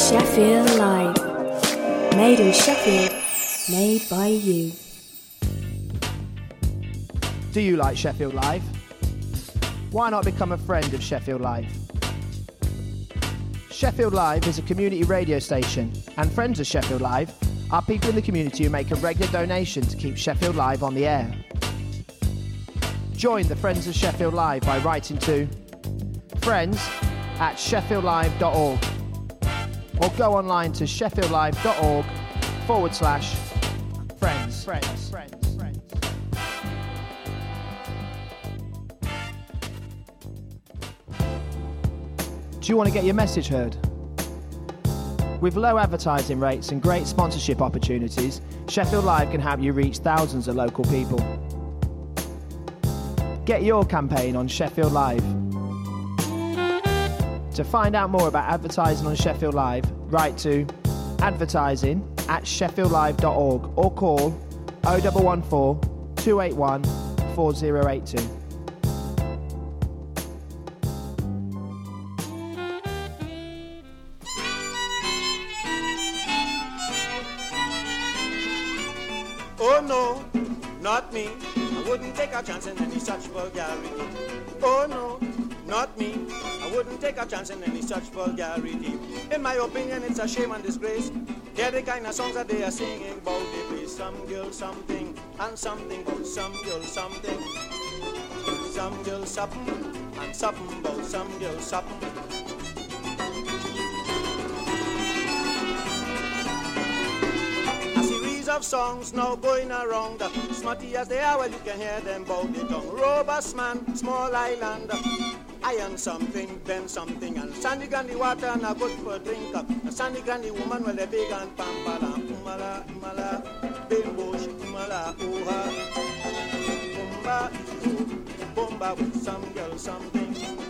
Sheffield Live. Made in Sheffield, made by you. Do you like Sheffield Live? Why not become a friend of Sheffield Live? Sheffield Live is a community radio station, and friends of Sheffield Live are people in the community who make a regular donation to keep Sheffield Live on the air. Join the Friends of Sheffield Live by writing to friends@sheffieldlive.org or go online to sheffieldlive.org/friends. Do you want to get your message heard? With low advertising rates and great sponsorship opportunities, Sheffield Live can help you reach thousands of local people. Get your campaign on Sheffield Live. To find out more about advertising on Sheffield Live, write to advertising@sheffieldlive.org or call 0114 281 4082. Oh no, not me. I wouldn't take a chance in any such vulgarity. Oh no, not me. I wouldn't take a chance in any such vulgarity. In my opinion, it's a shame and disgrace. Hear the kind of songs that they are singing about the some girl something and something about some girl something. Some girl something and something about some girl something. Of songs now going around, smutty as they are, well you can hear them bout the tongue. Robust man, small island, iron something, then something, and sandy grandy water and a good for drink. A sandy grandy woman, well they big and pampala, umala, umala, bimbo, umala, ooha, bumba, bumba with some girl something.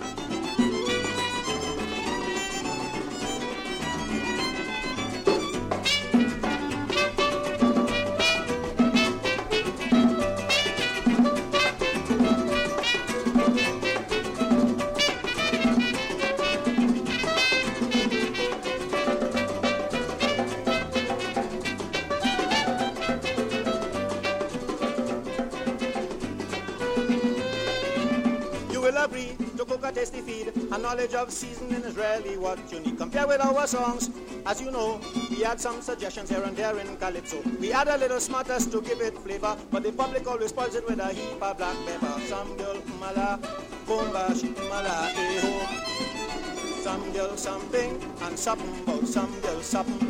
Tasty feed, a knowledge of seasoning is rarely what you need. Compare with our songs, as you know, we had some suggestions here and there in Calypso. We add a little smartest to give it flavor, but the public always spoils it with a heap of black pepper. Some girl mala, bomba, she mala, eh-ho. Some girl something, and something about some girl something.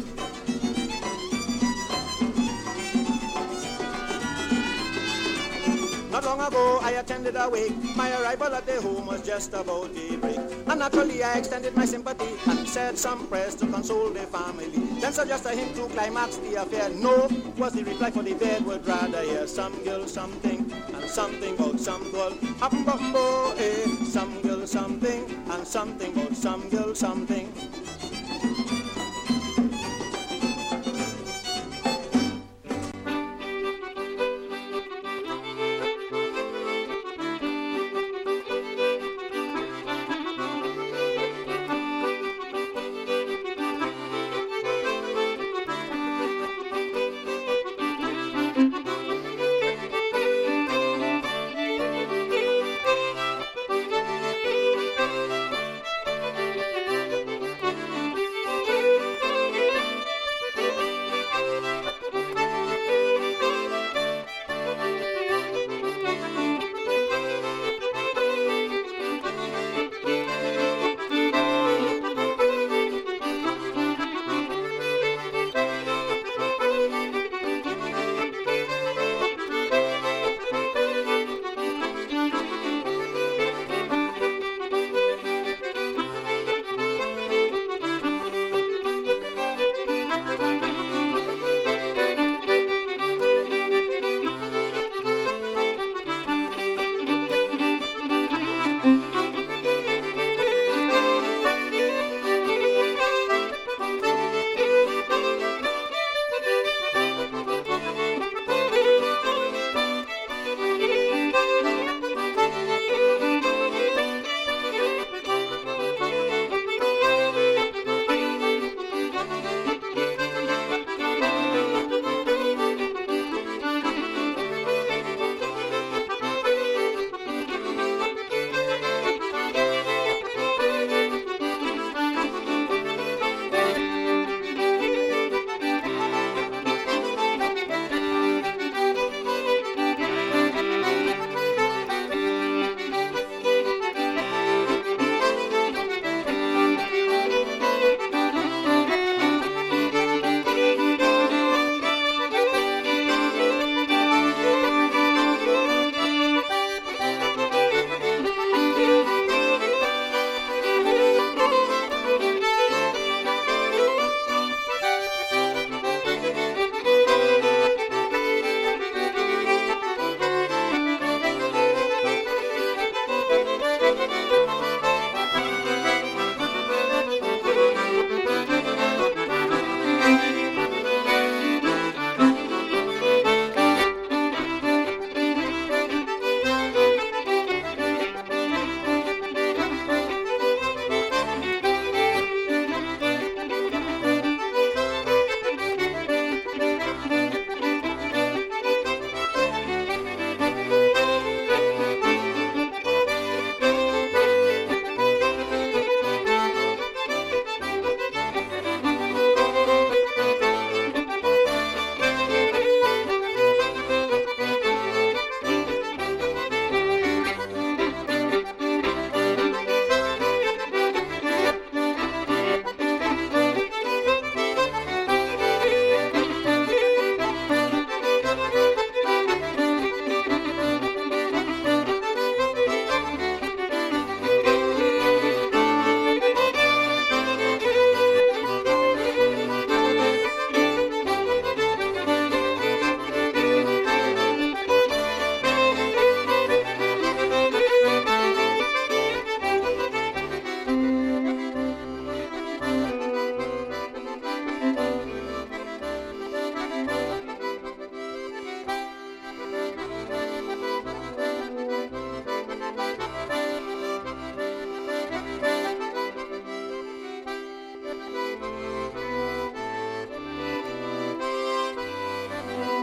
Not long ago, I attended a wake. My arrival at the home was just about daybreak. And naturally, I extended my sympathy and said some prayers to console the family. Then suggested him to climax the affair. No, was the reply, for the bed would rather hear some girl something and something about some girl. Up-bumbo, eh, some girl something and something about some girl something.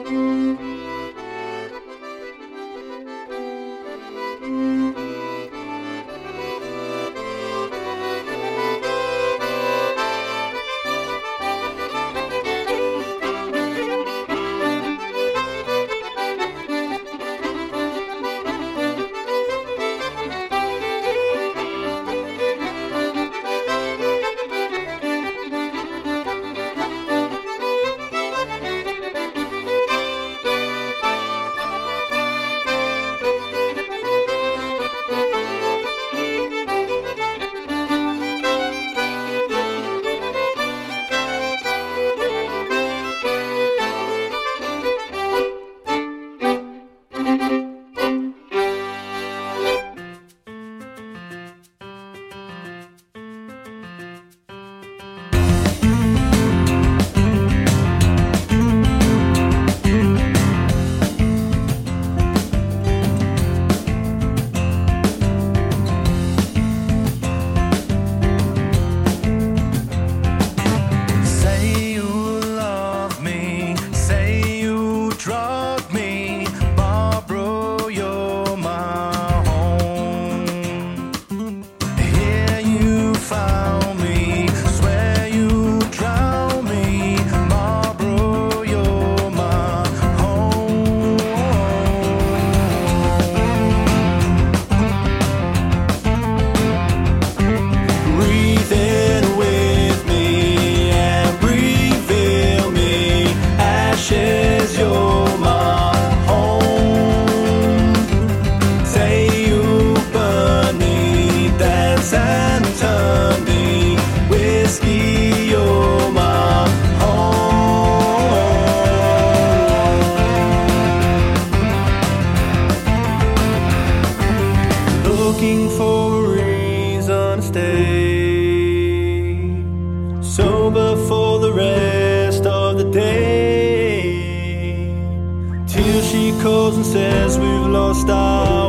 calls and says we've lost our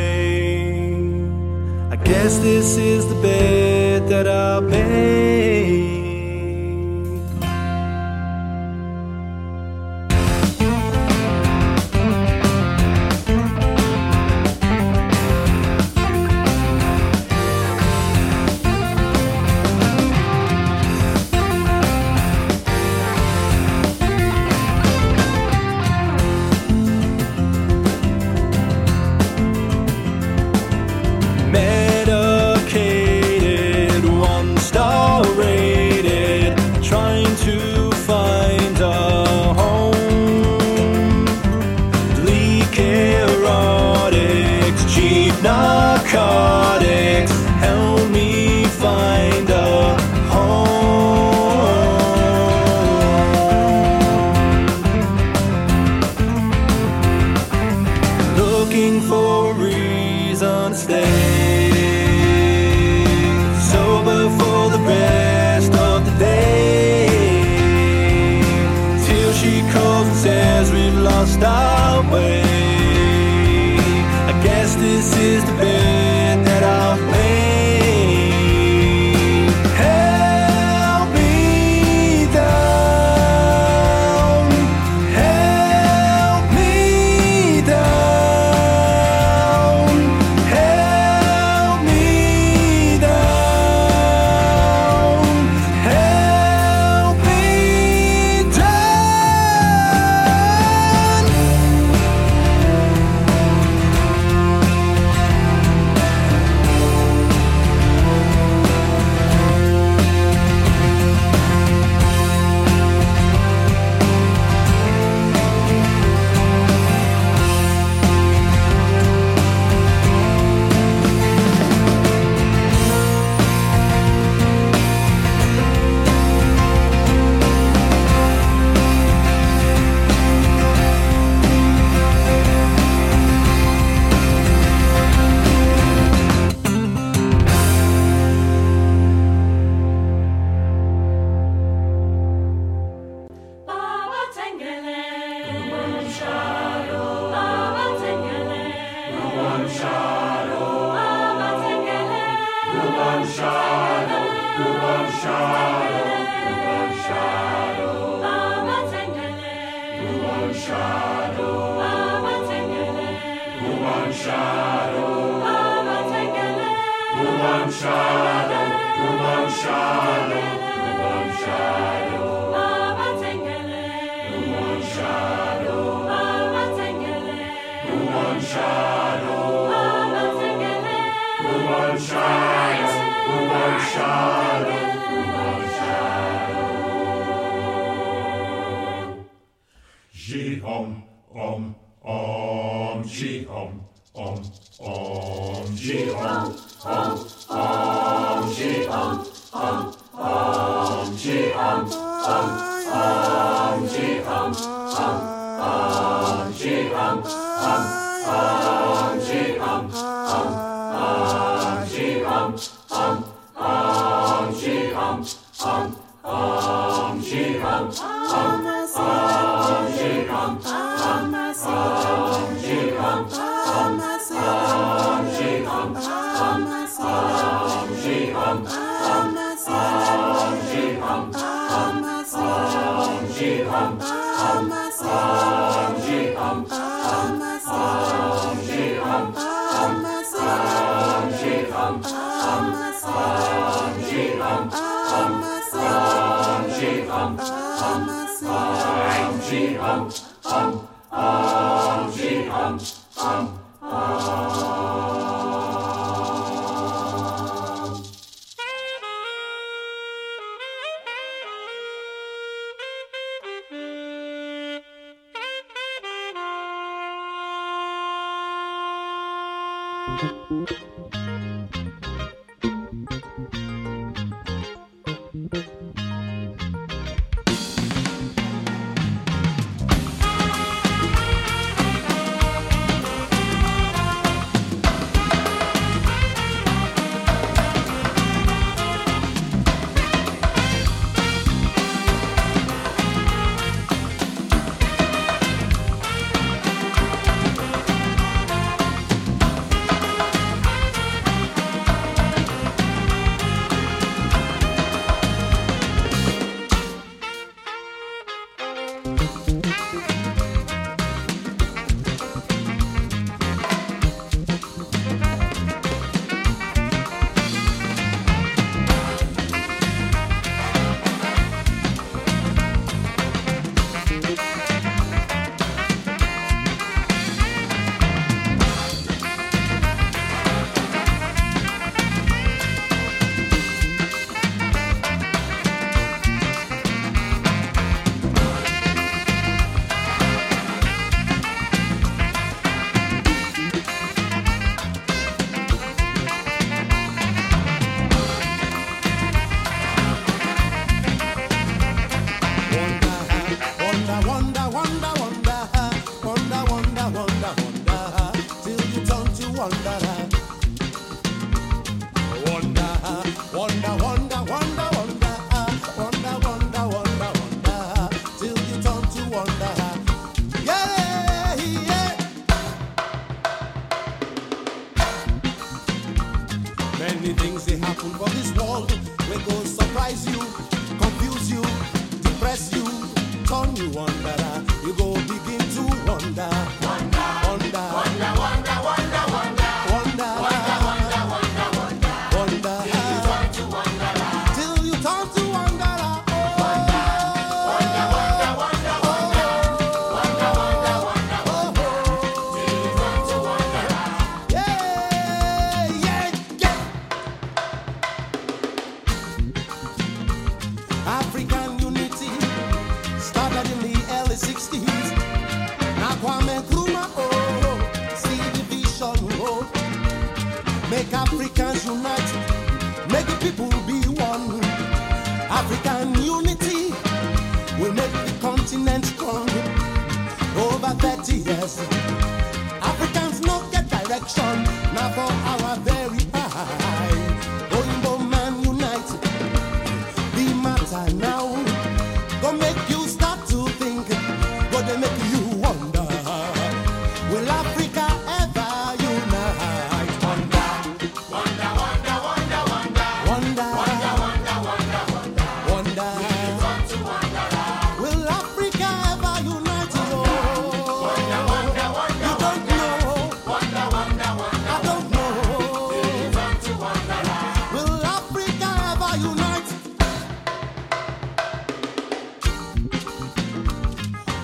way. I guess this is the bed that I'll make. Medicated, one-star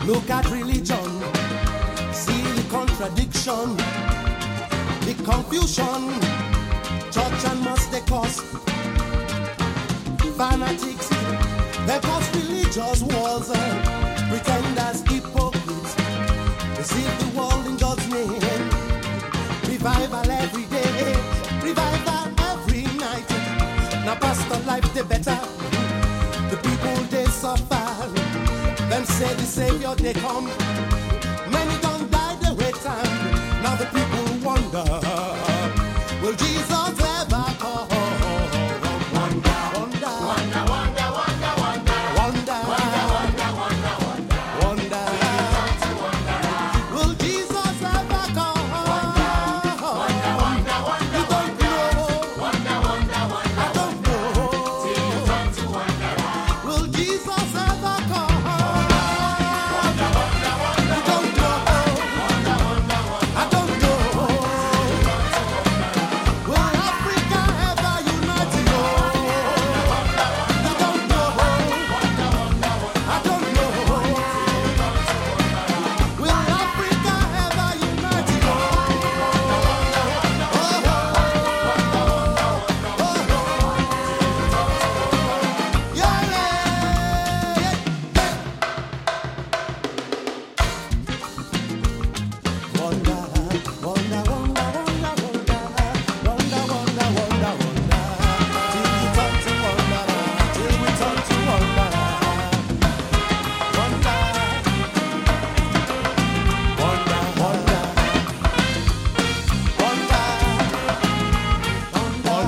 Look at religion, see the contradiction, the confusion. Church and must they cause fanatics, they cause religious wars, pretenders, hypocrites, deceive the world in God's name. Revival every day, revival every night. Now pastor life they better, the people they suffer. Them say the Savior they come, many don't die they wait time. Now the people wonder, will Jesus ever come? Wonder, wonder, wonder, wonder, wonder, wonder, wonder, wonder, wonder, wonder. Will Jesus ever come? Wonder, wonder, wonder, you don't know. Wonder, wonder, wonder, I don't know. Till you come to wonder. Will Jesus ever come? Wonder, wonder, wonder, you don't know. Wonder, wonder, wonder, I don't know. Will Africa ever unite? You don't know. I don't know. Will Africa ever unite? Wonder, wonder, wonder, wonder, wonder, wonder, wonder, wonder. Till we turn to wonder, till we turn to wonder. Wonder, wonder, wonder, wonder, wonder, wonder,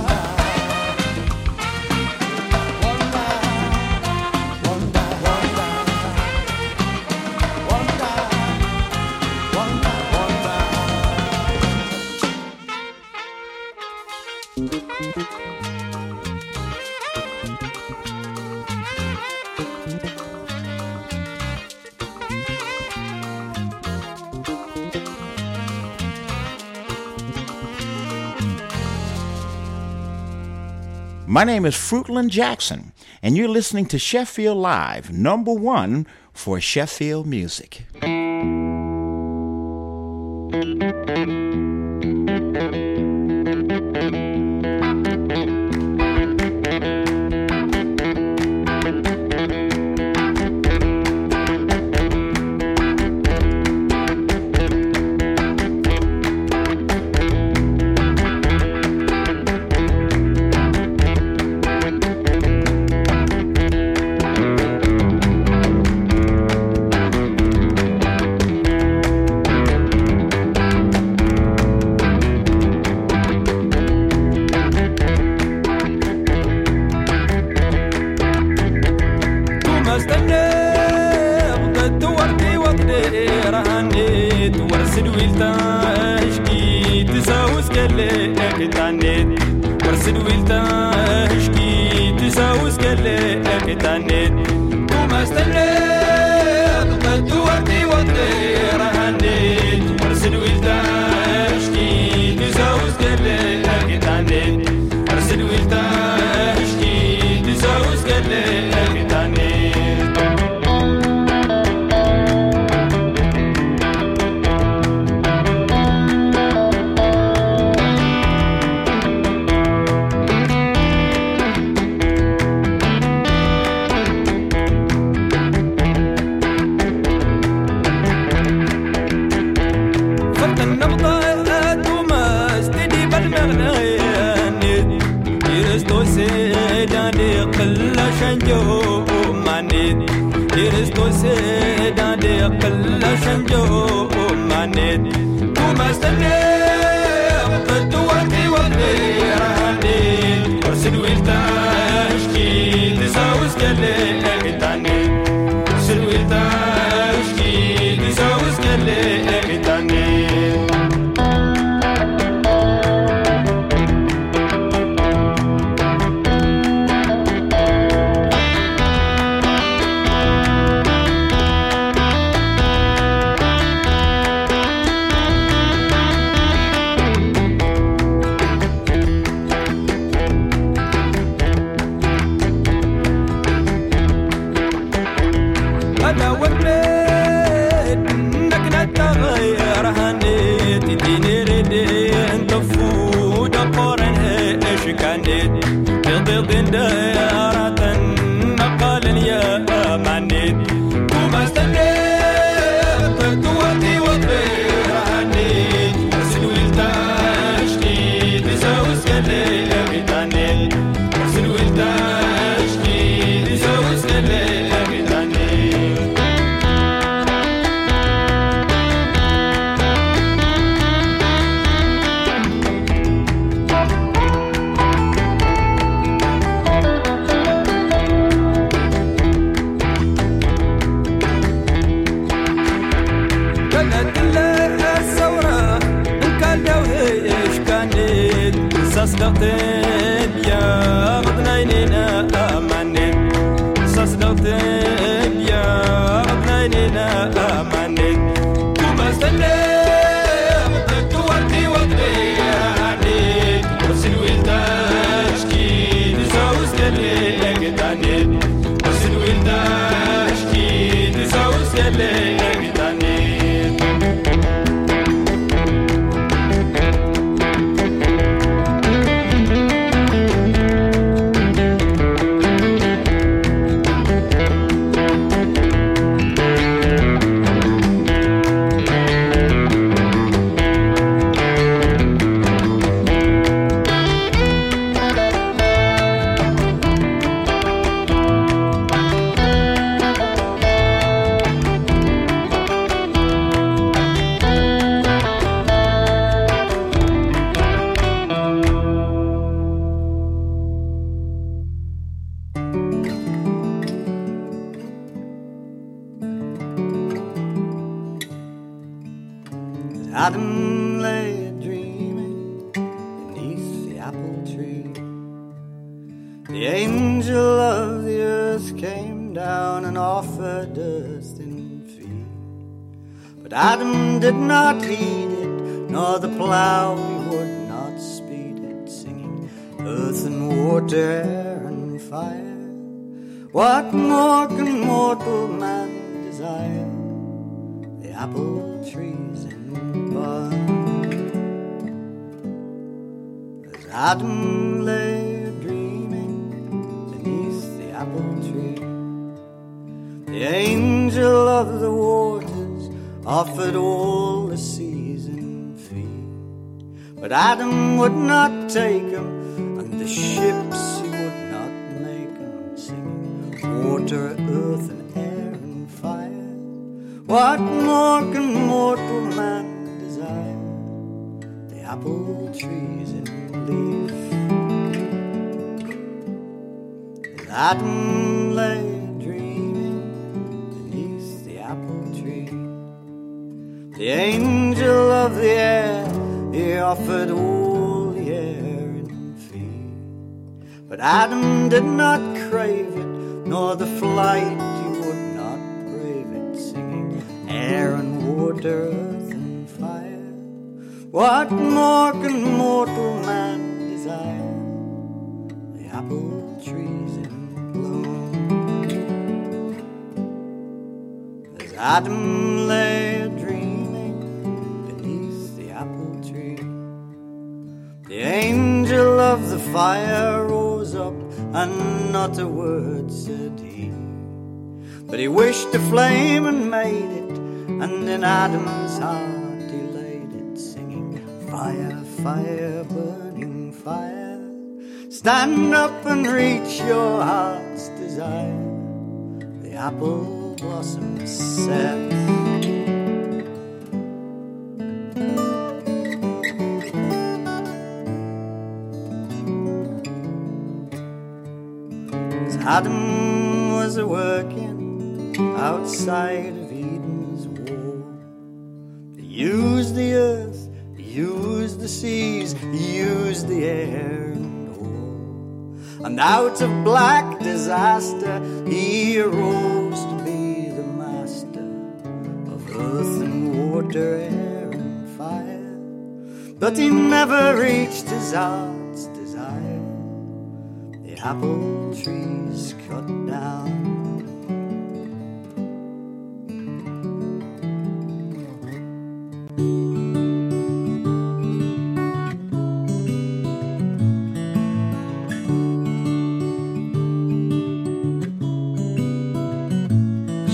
My name is Fruitland Jackson, and you're listening to Sheffield Live, #1 for Sheffield music. كانت بيض دارة نقال يا معنيت وما استنيت توتي وطير عنيت أرسل والتشكيد يساوس قلي غيتانيت أرسل والتشكيد يساوس قلي غيتانيت صدقتين يا غضنينينا أمانين صدقتين يا غضنينينا أمانين وما استنيت توتي وطري عنيد وصل والتشكيد يساوس قلي قدانين وصل والتشكيد يساوس قلي قدانين Adam lay dreaming beneath the apple tree. The angel of the earth came down and offered earth in fee. But Adam did not heed it, nor the plough he would not speed it, singing earth and water, air and fire. What more can mortal man desire? The apple trees in as Adam lay dreaming beneath the apple tree, the angel of the waters offered all the season fee. But Adam would not take him, and the ships he would not make him, singing water, earth and air and fire. What more can mortal man desire? The apple trees in leaf. As Adam lay dreaming beneath the apple tree, the angel of the air, he offered all the air in fee. But Adam did not crave it, nor the flight he would not brave it, singing air and water, earth and fire. What more can mortal man desire? The apple trees in bloom. As Adam lay dreaming beneath the apple tree, the angel of the fire rose up, and not a word said he. But he wished the flame and made it, and in Adam's heart he laid it, singing fire, fire, burning fire. Stand up and reach your heart's desire. The apple blossoms set. As Adam was a-working outside of Eden's wall, he used the earth, he used the seas, he used the air and all. And out of black disaster he arose to be the master of earth and water, air and fire. But he never reached his heart's desire. The apple trees cut down.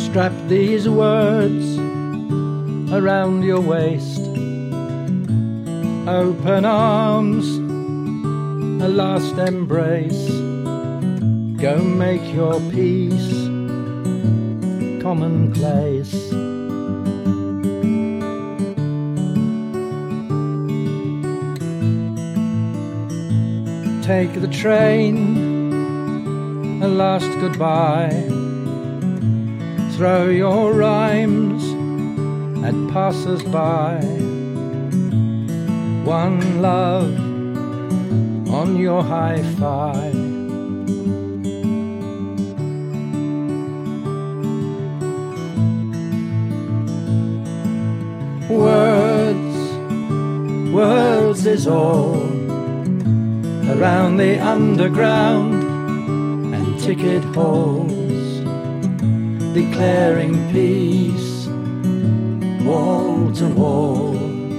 Strap these words around your waist. Open arms, a last embrace. Go make your peace commonplace. Take the train, a last goodbye. Throw your rhymes at passers-by. One love on your hi-fi. Words is all around the underground and ticket halls, declaring peace wall to wall.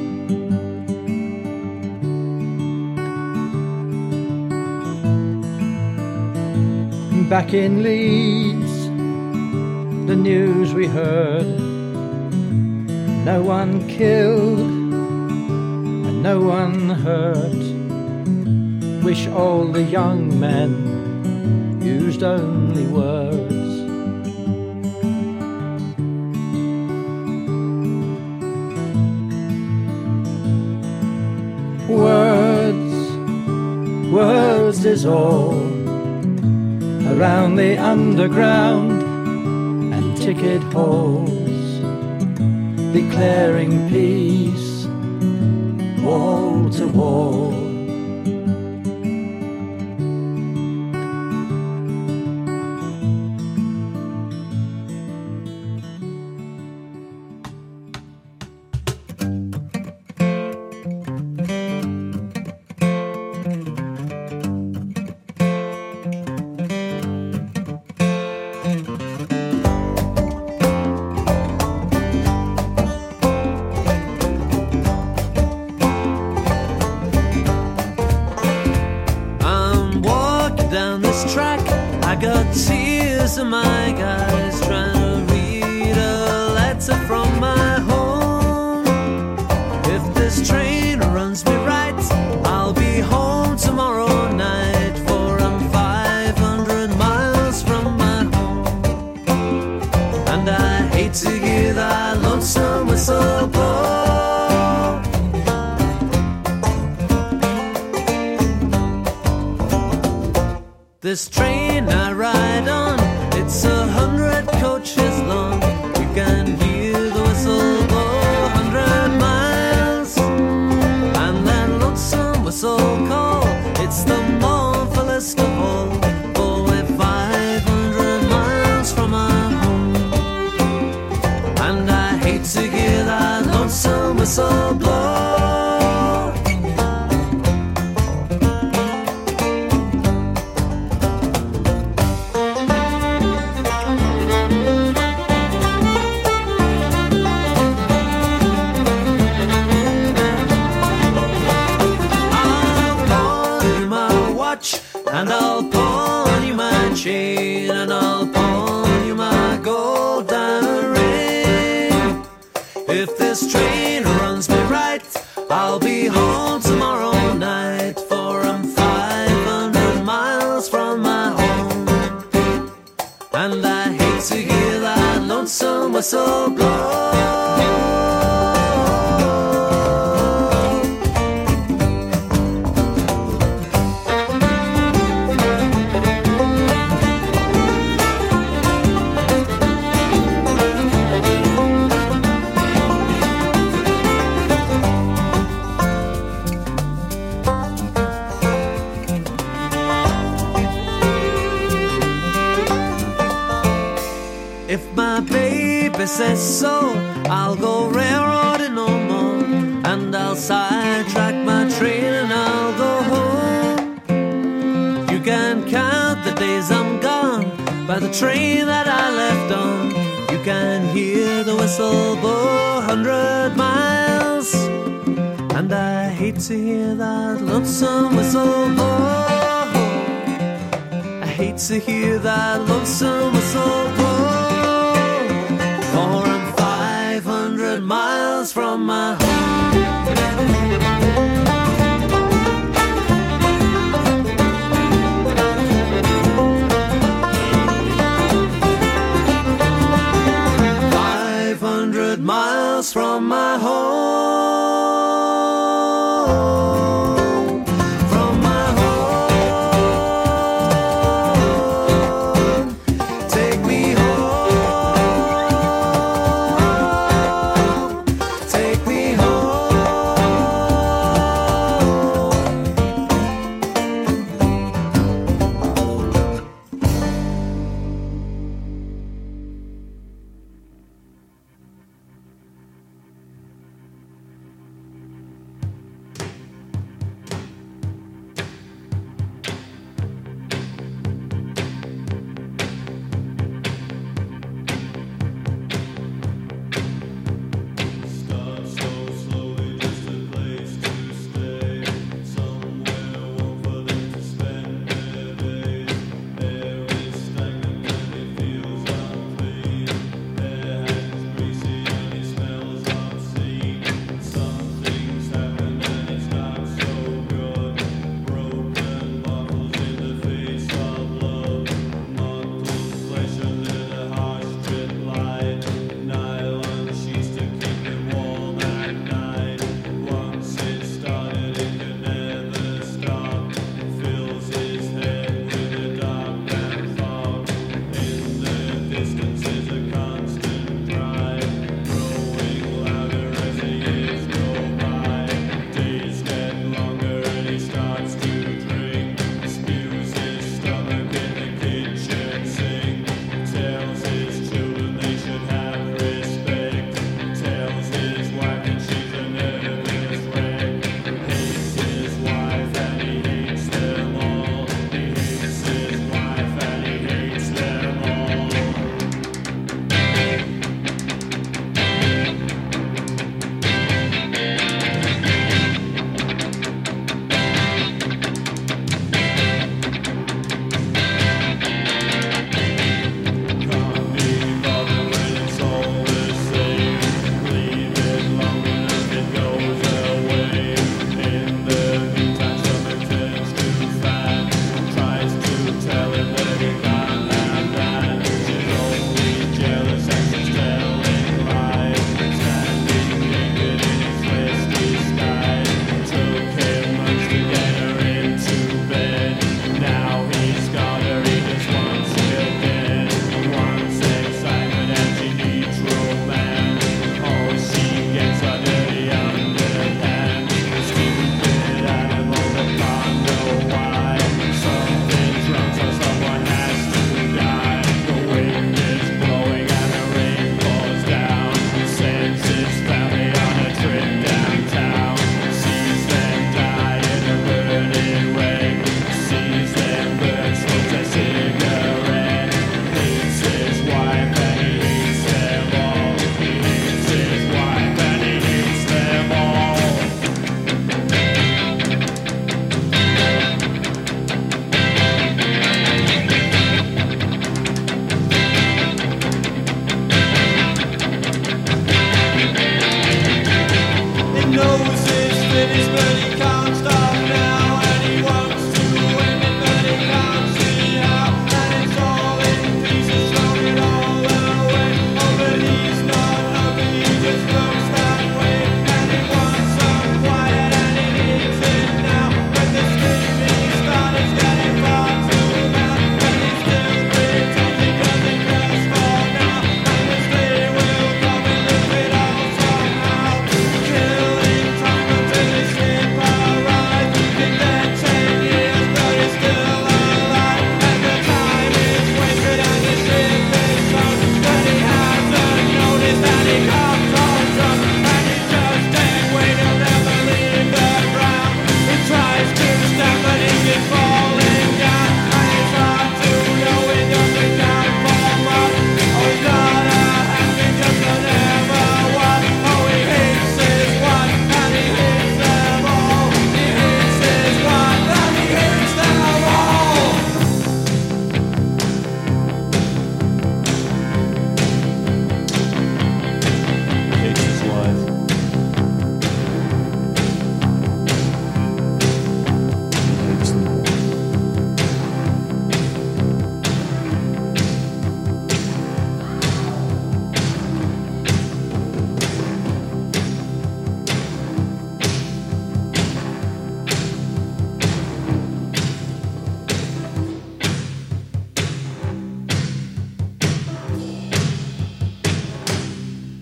Back in Leeds, the news we heard, no one killed and no one hurt. Wish all the young men used only words. Words is all around the underground and ticket halls, declaring peace wall to wall. This train I ride on, it's 100 coaches long. You can hear the whistle blow 100 miles. And that lonesome whistle call, it's the mournfulest of all. For we're 500 miles from our home. And I hate to hear that lonesome whistle blow. And I'll pawn you my chain, and I'll pawn you my gold diamond ring. If this train runs me right, I'll be home tomorrow night. For I'm 500 miles from my home. And I hate to hear that lonesome whistle blow. If my baby says so, I'll go railroading no more. And I'll sidetrack my train and I'll go home. You can count the days I'm gone by the train that I left on. You can hear the whistle blow 100 miles. And I hate to hear that lonesome whistle blow. I hate to hear that lonesome whistle blow. miles from my home. 500 miles from my home. From my home. Take me home. Take me home.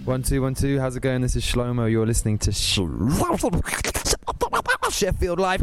1 2 1 2. How's it going? This is Shlomo. You're listening to Sheffield Live.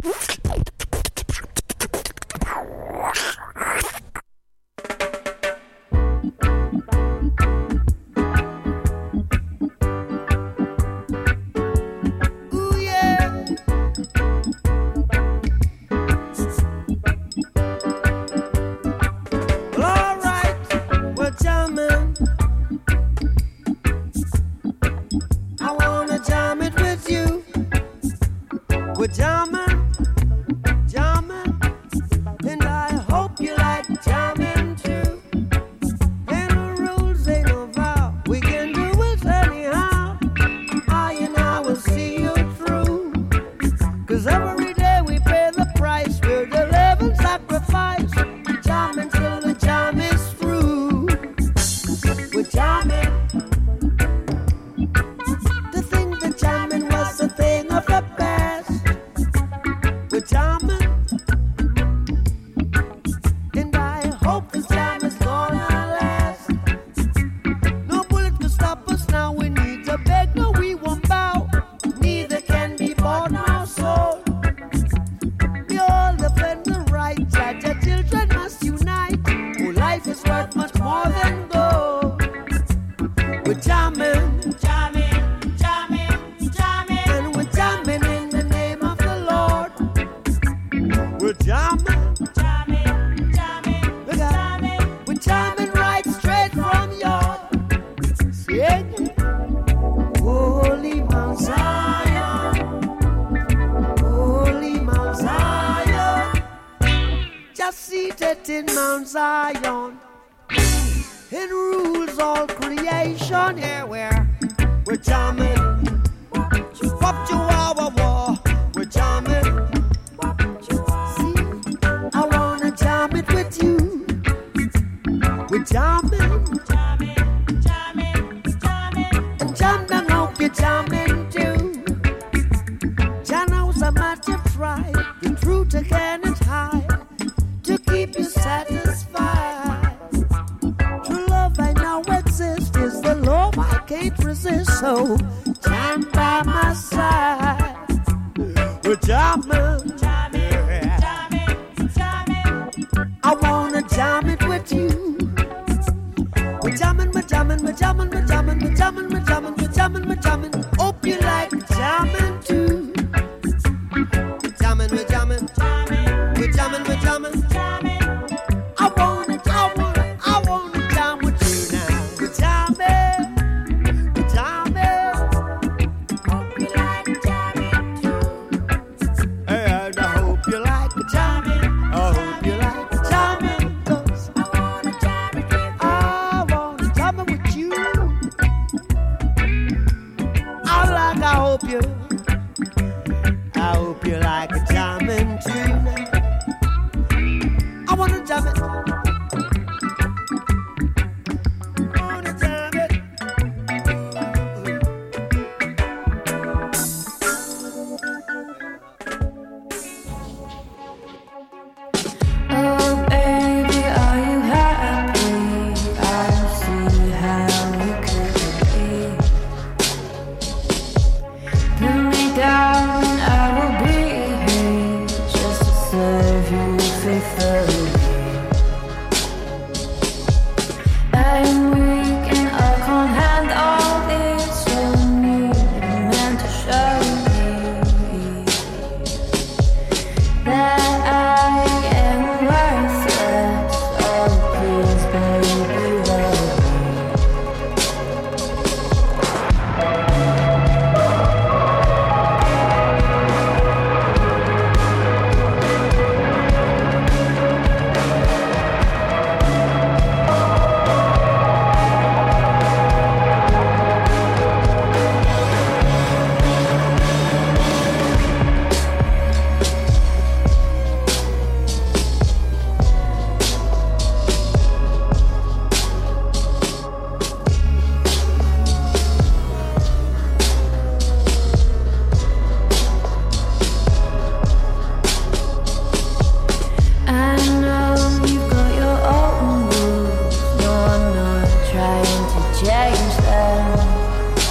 change them.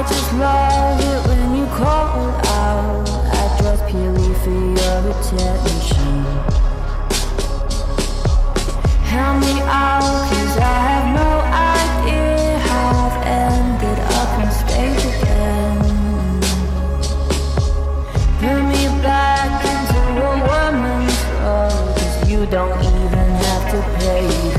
just love it when you call out. I dress purely for your attention. Help me out, 'cause I have no idea how I've ended up on stage again. Put me back into a woman's role, 'cause you don't even have to pay me.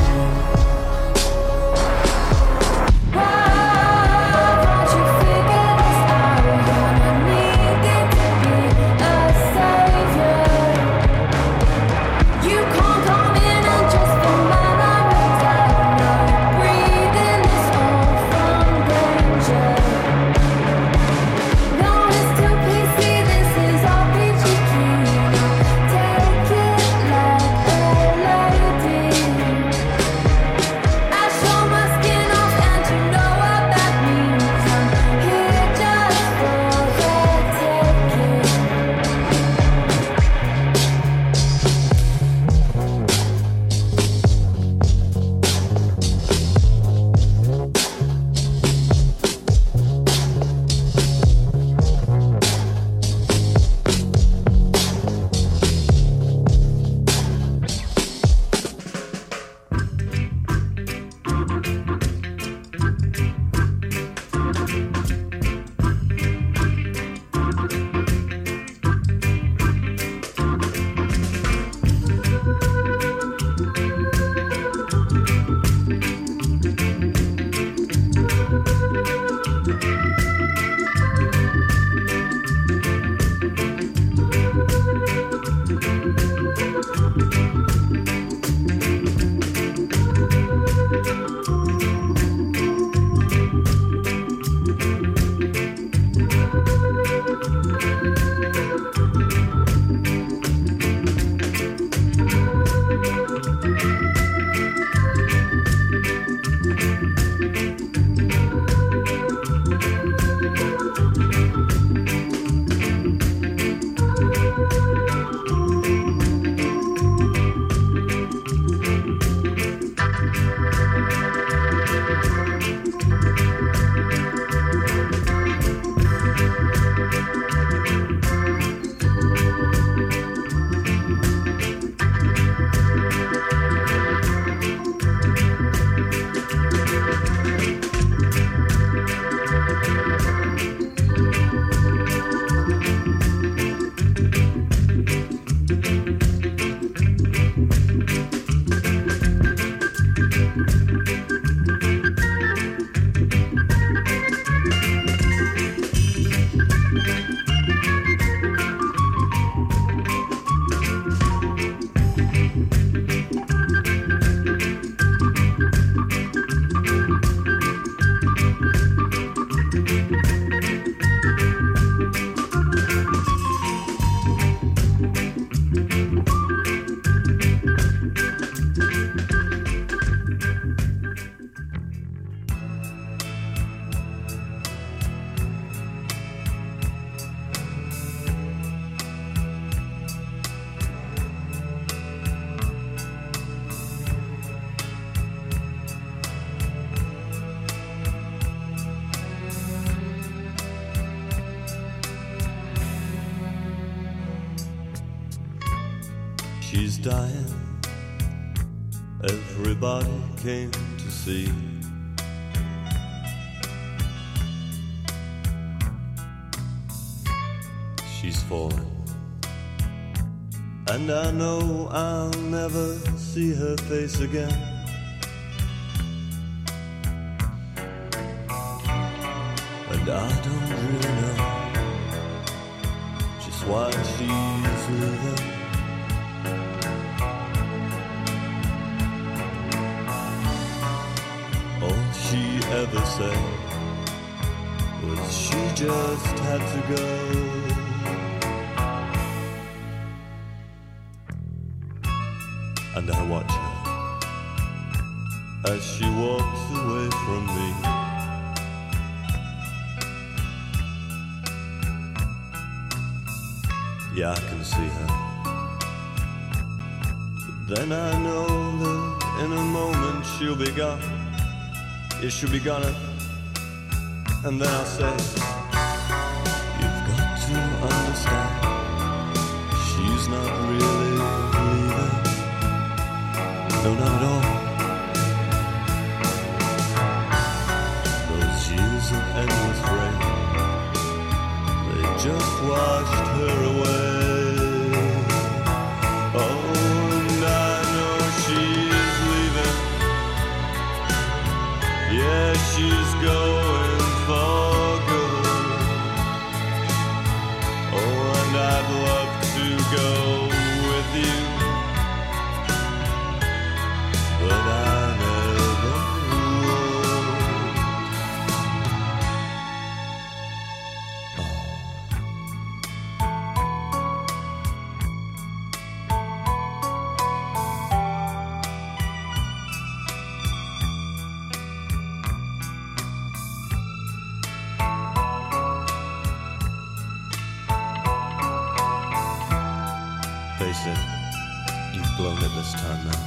She's dying, everybody came to see. She's fallen, and I know I'll never see her face again. And I don't really know just why she's leaving. All she ever said was she just had to go. And I watch her as she walks away from me. Yeah, I can see her. But then I know that in a moment she'll be gone. Yeah, she'll be gone. And then I'll say, you've got to understand, she's not really leaving. No, not at all. Those years of endless rain, they just washed her away. Oh, and I know she's leaving. Yeah, she's going for good. Oh, and I'd love to go with you, but I never would. Face it, you've blown it this time now.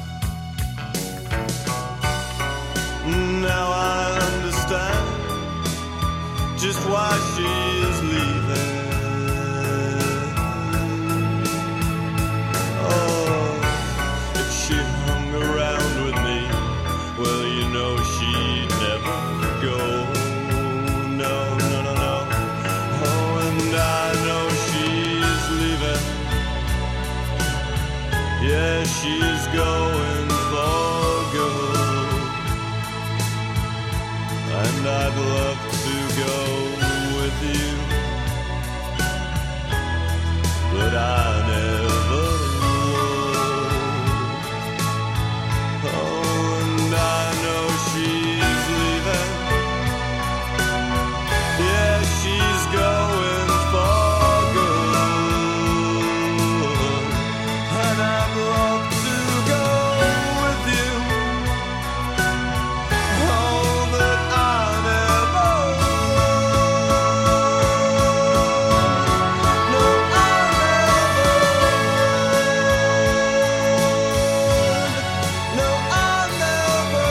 Now I understand just why she is leaving. Oh, if she hung around with me, well, you know she'd never go. No, no, no, no. Oh, and I know she's leaving. Yeah, she's going for good. And I'd love to go with you, but I never would. Oh, and I know she's leaving. Yeah, she's going for good. And I'd love to go with you. Oh, but I never would. No, I never would. No, I never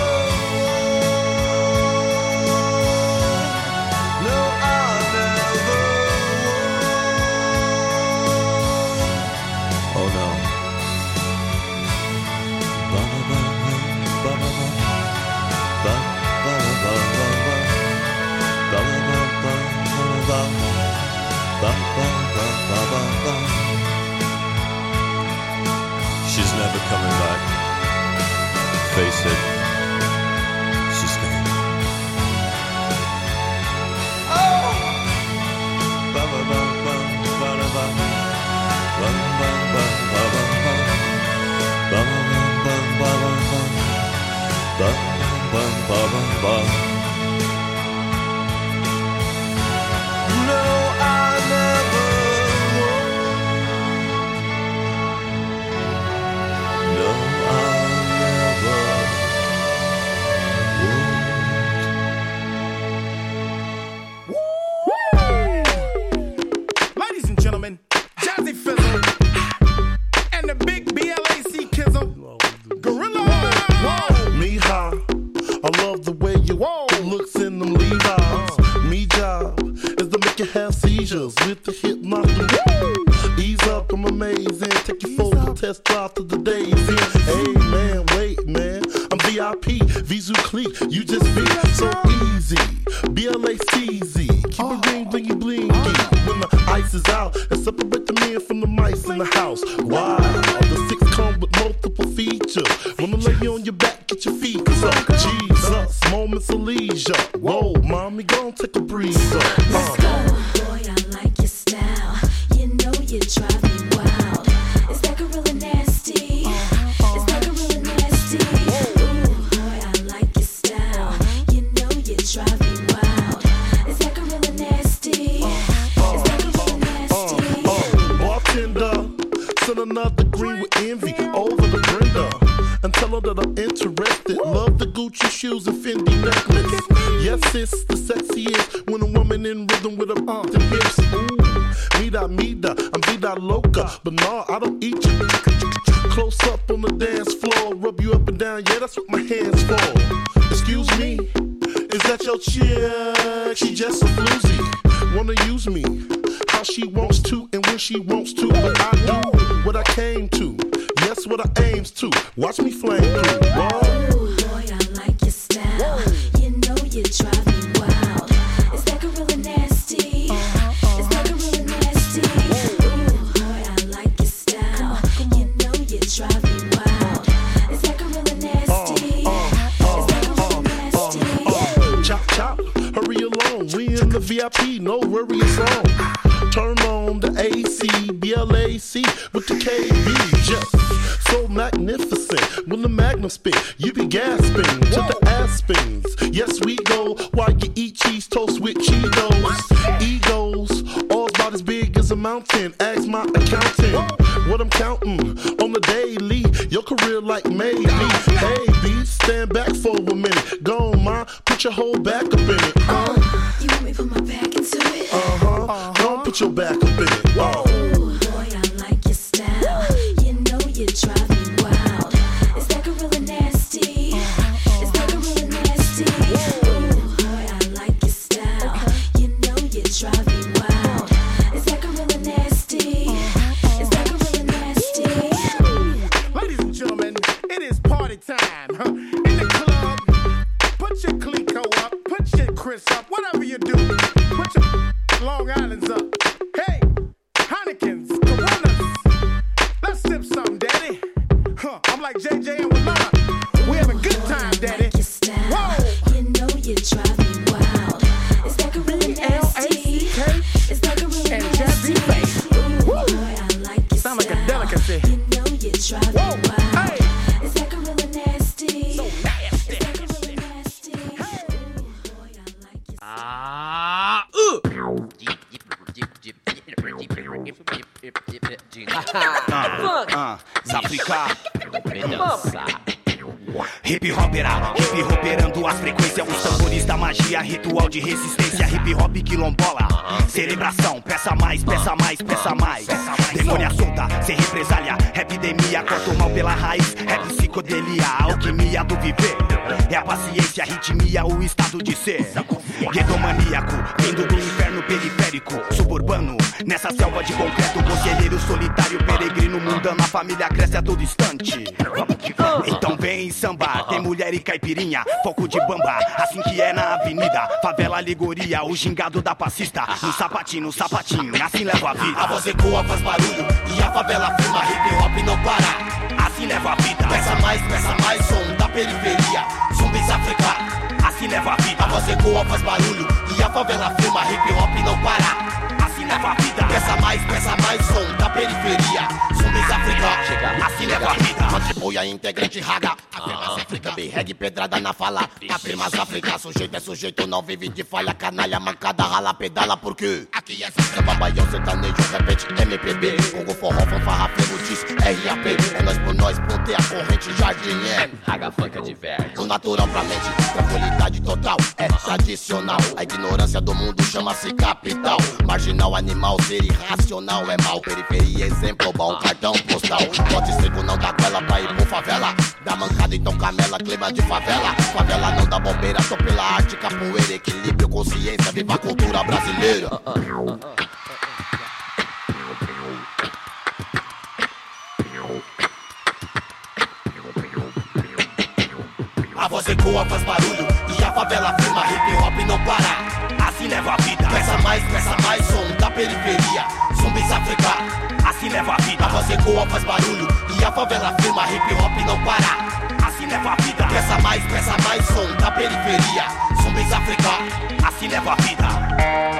would. No, I never would. Oh, no. She's never coming back. Face it, she's gone. Oh! No, I never would. No, I never would. Ladies and gentlemen, Jazzy Fizzle and the big BLAC Kizzle, Gorilla. Mija, I love the way you looks in them Levi's. Me job is to make you have seizures with the hip knocking. Ease up, I'm amazing. Take you for a test drive to the days in. Hey man, wait man, I'm VIP, Visu clique, you just be so easy. BLACZ, keep it ring blingy blingy. When the ice is out, and separate the men from the mice in the house. Wow, the six come with multiple features. Wanna lay you on your back, get your feet up. Jesus, moments of leisure. Whoa, mommy, gon' take a breather. Let's go, boy, I like your style. You know you drive me wild. Is that gorilla nasty? Is that gorilla nasty? Ooh, boy, I like your style. You know you drive me wild. Is that gorilla nasty? Is that gorilla nasty? Bartender, send another green with envy over the Brenda. And tell her that I'm interested. Love the Gucci shoes and Fendi necklace. Yes, it's the sexiest when a woman in rhythm with her arms and hips. Ooh, mida, I'm vida loca. But nah, I don't eat you. Close up on the dance floor, rub you up and down. Yeah, that's what my hands for. Excuse me, is that your your chick, she just a floozy. Wanna use me how she wants to and when she wants to. But I do what I came to. Yes, what I aims to. Watch me flame through. Ooh, boy, I like your style. You know you drive me wild. Is that gorilla nasty? Is that gorilla nasty? Ooh, boy, I like your style. You know you drive me wild. Is that gorilla nasty? Is that gorilla nasty? Chop, chop, hurry along. We in the VIP, no worries on. Turn on the AC, BLAC with the KB. Just so magnificent. When the magnum spit, you be gasping to the aspens. Yes, we go while you eat cheese toast with Cheetos. Egos, all about as big as a mountain. Ask my accountant what I'm counting on the daily. Your career like maybe. Hey, B, stand back for a minute. Go on, ma, put your whole back up in it. You want me to put my back into it? Don't put your back up in it. Whoa. Ooh, boy, I like your style. You know you drive me wild. Is that gorilla nasty? Is that gorilla nasty? Ooh, boy, I like your style. You know you drive me wild. Is that gorilla nasty? Is that gorilla nasty? Ladies and gentlemen, it is party time. In the club, put your Clico up, put your Chris up, whatever you do. Put your Long Island's up. Hey, Heineken's, Coronas. Let's sip some, daddy. I'm like JJ and Winona. We have a good time, daddy. Whoa. You know you drive me wild. Is that gorilla nasty? Is that gorilla and Jazzy Face. Ooh, boy, I like your Sound like a delicacy. You know you drive me wild. Hey. Is that gorilla nasty? So nasty. Is that gorilla nasty? Ooh, boy, I like your Zafrica, hip hoperando as frequências, os tambores da magia, ritual de resistência, hip hop quilombola, celebração, peça mais, peça mais, peça mais, demônia solta, sem represália, epidemia, corta o mal pela raiz, é psicodelia, alquimia do viver, é a paciência, a ritmia, o estado de ser, guedomaníaco, vindo do inferno periférico, suburbano, nessa selva de concreto, conselheiro solitário, peregrino mundano, a família cresce a todo instante. Então vem sambar, tem mulher e caipirinha, foco de bamba, assim que é na avenida, favela alegoria, o gingado da passista, no sapatinho, assim leva a vida. A voz ecoa, faz barulho, e a favela fuma, hip hop não para, assim leva a vida. Peça mais, som da periferia, zumbis africanos, assim leva a vida. A voz ecoa, faz barulho, e a favela fuma, hip hop não para, assim leva a vida. Peça mais, som da periferia, zumbis africanos, assim leva a vida. Contribui integrante raga, afirmas África, reggae pedrada na fala, afirmas África, sujeito é sujeito, não vive de falha, canalha, mancada, rala, pedala, porque aqui é samba, baião, sertanejo, repete, MPB, Congo, forró, fanfarra, ferro, diz, RAP, é nós por nós, ponte a corrente, jardim, raga, funk, diverte, o natural pra mente, tranquilidade total, é tradicional, a ignorância do mundo chama-se capital, marginal, animal, ser irracional, é mal, periferia, exemplo, bom, cartão postal, pode ser não dá goela pra ir pro favela, dá mancada então camela, clima de favela, favela não dá bobeira, só pela arte, capoeira, equilíbrio, consciência, viva a cultura brasileira. A voz ecoa, faz barulho, e a favela firma, hip hop não para, assim leva a vida. Peça mais, som da periferia, zumbis africanos, assim leva a vida. A voz ecoa, faz barulho, e a favela firma, hip hop não para, assim leva a vida. Peça mais, som da periferia, zumbis africanos, assim leva a vida.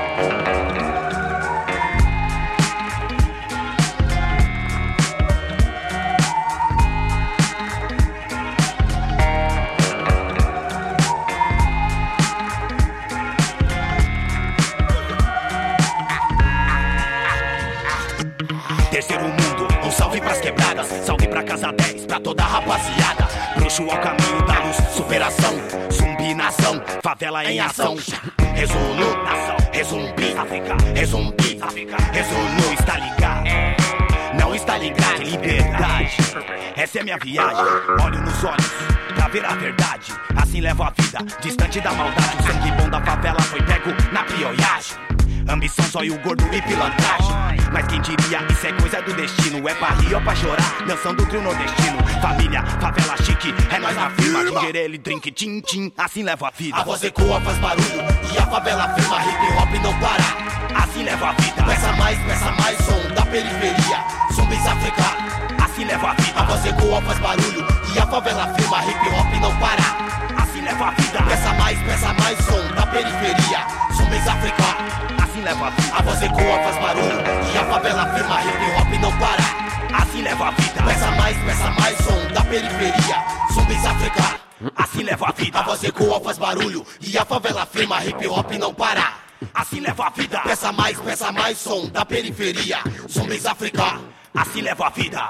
Terceiro mundo, um salve pras quebradas, salve pra casa 10, pra toda a rapaziada. Bruxo ao caminho da luz, superação, zumbi nação, favela em ação. Resolu, nação, resumbi, África, resumbi, África, resolu, está ligado. Não está Stalingrad, liberdade. Essa é minha viagem, olho nos olhos pra ver a verdade. Assim levo a vida, distante da maldade. O sangue bom da favela foi pego na piolhagem. Ambição, zóio gordo e pilantragem. Mas quem diria, isso é coisa do destino. É pra rir ou pra chorar, dançando do trio nordestino. Família, favela chique, é nós na firma. Gingerele, drink, tim-tim, assim levo a vida. A voz ecoa, faz barulho e a favela firma. Hip hop não para, assim levo a vida. Peça mais, som da periferia. Zumbis africanos, assim levo a vida. A voz ecoa, faz barulho e a favela firma. Hip hop não para, assim levo a vida. Peça mais, som da periferia. Zumbis africanos, assim levo a vida. A voz ecoa, faz barulho e a favela firma. Hip hop não para, assim levo a vida. Peça mais, som da periferia. Zumbis africanos, assim levo a vida. A voz ecoa, faz barulho e a favela firma. Hip hop não para, assim levo a vida. Peça mais, som da periferia. Zumbis africanos, assim levo a vida.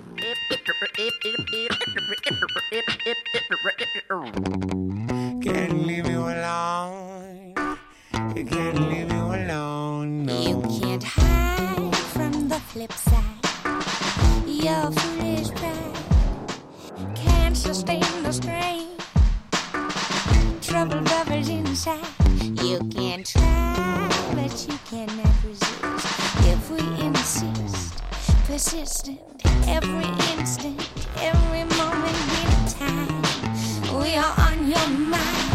Can't leave you alone. You can't leave you alone. No. You can't hide from the flip side. Your foolish pride can't sustain the strain. Trouble bubbles inside. You can try, but you cannot resist. If we insist, persistent, every instant, every moment, in time, we are on your mind.